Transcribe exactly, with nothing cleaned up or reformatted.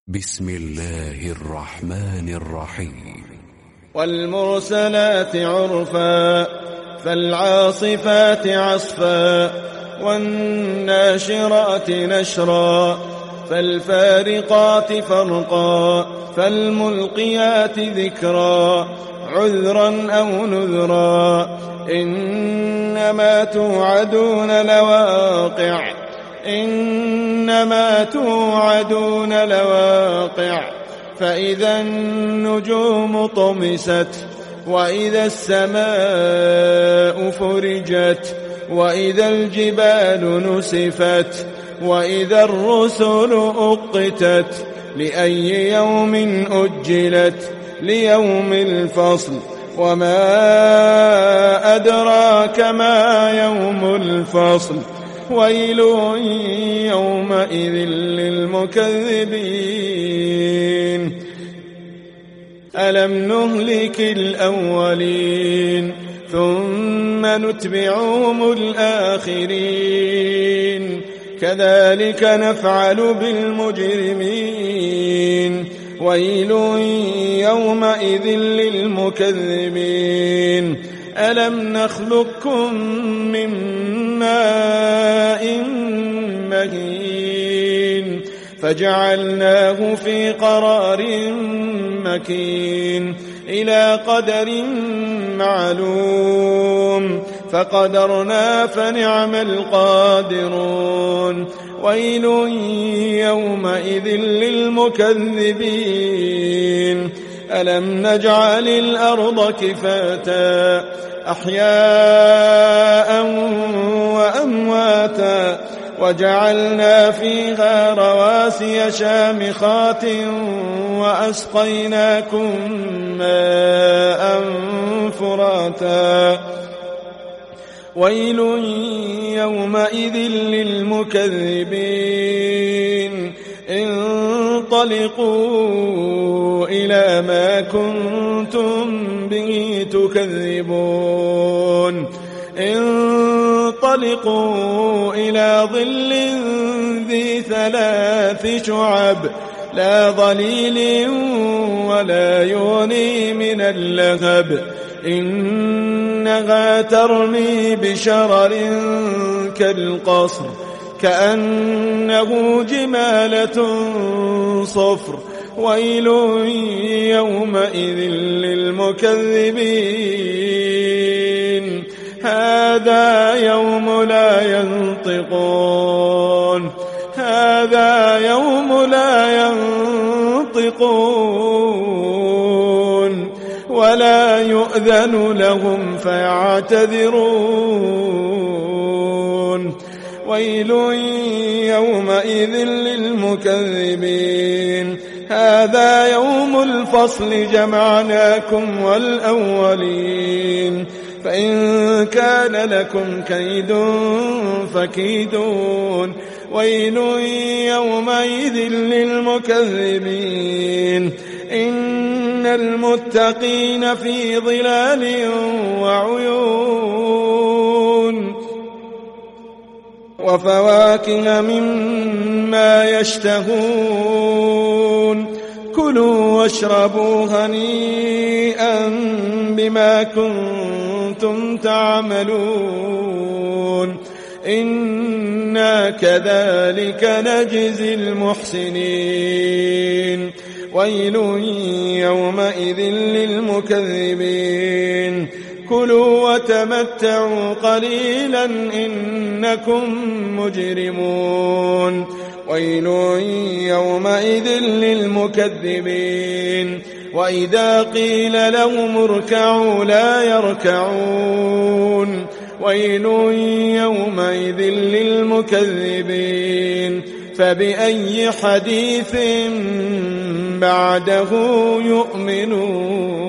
بسم الله الرحمن الرحيم. والمرسلات عرفا فالعاصفات عصفا والناشرات نشرا فالفارقات فرقا فالملقيات ذكرا عذرا أو نذرا إنما توعدون لواقع إنما توعدون لواقع فإذا النجوم طمست وإذا السماء فرجت وإذا الجبال نسفت وإذا الرسل أقتت لأي يوم أجلت ليوم الفصل وما أدراك ما يوم الفصل ويل يومئذ للمكذبين ألم نهلك الأولين ثم نتبعهم الآخرين كذلك نفعل بالمجرمين ويل يومئذ للمكذبين ألم نخلقكم من ماء مهين فجعلناه في قرار مكين إلى قدر معلوم فقدرنا فنعم القادرون ويل يومئذ للمكذبين ألم نجعل الأرض كفاتا أحياء وأمواتا وجعلنا فيها رواسي شامخات وأسقيناكم ماء فراتا ويل يومئذ للمكذبين انطلقوا إلى ما كنتم به تكذبون انطلقوا إلى ظل ذي ثلاث شعب لا ظليل ولا يغني من اللهب إنها ترمي بشرر كالقصر كأنه جمالة صفر ويل يومئذ للمكذبين هذا يوم لا ينطقون هذا يوم لا ينطقون ولا يؤذن لهم فيعتذرون ويل يومئذ للمكذبين هذا يوم الفصل جمعناكم والأولين فإن كان لكم كيد فكيدون ويل يومئذ للمكذبين إن المتقين في ظلال وعيون وفواكه مما يشتهون كلوا واشربوا هنيئا بما كنتم تعملون إنا كذلك نجزي المحسنين ويل يومئذ للمكذبين كلوا وتمتعوا قليلا إنكم مجرمون ويل يومئذ للمكذبين وإذا قيل لهم اركعوا لا يركعون ويل يومئذ للمكذبين فبأي حديث بعده يؤمنون.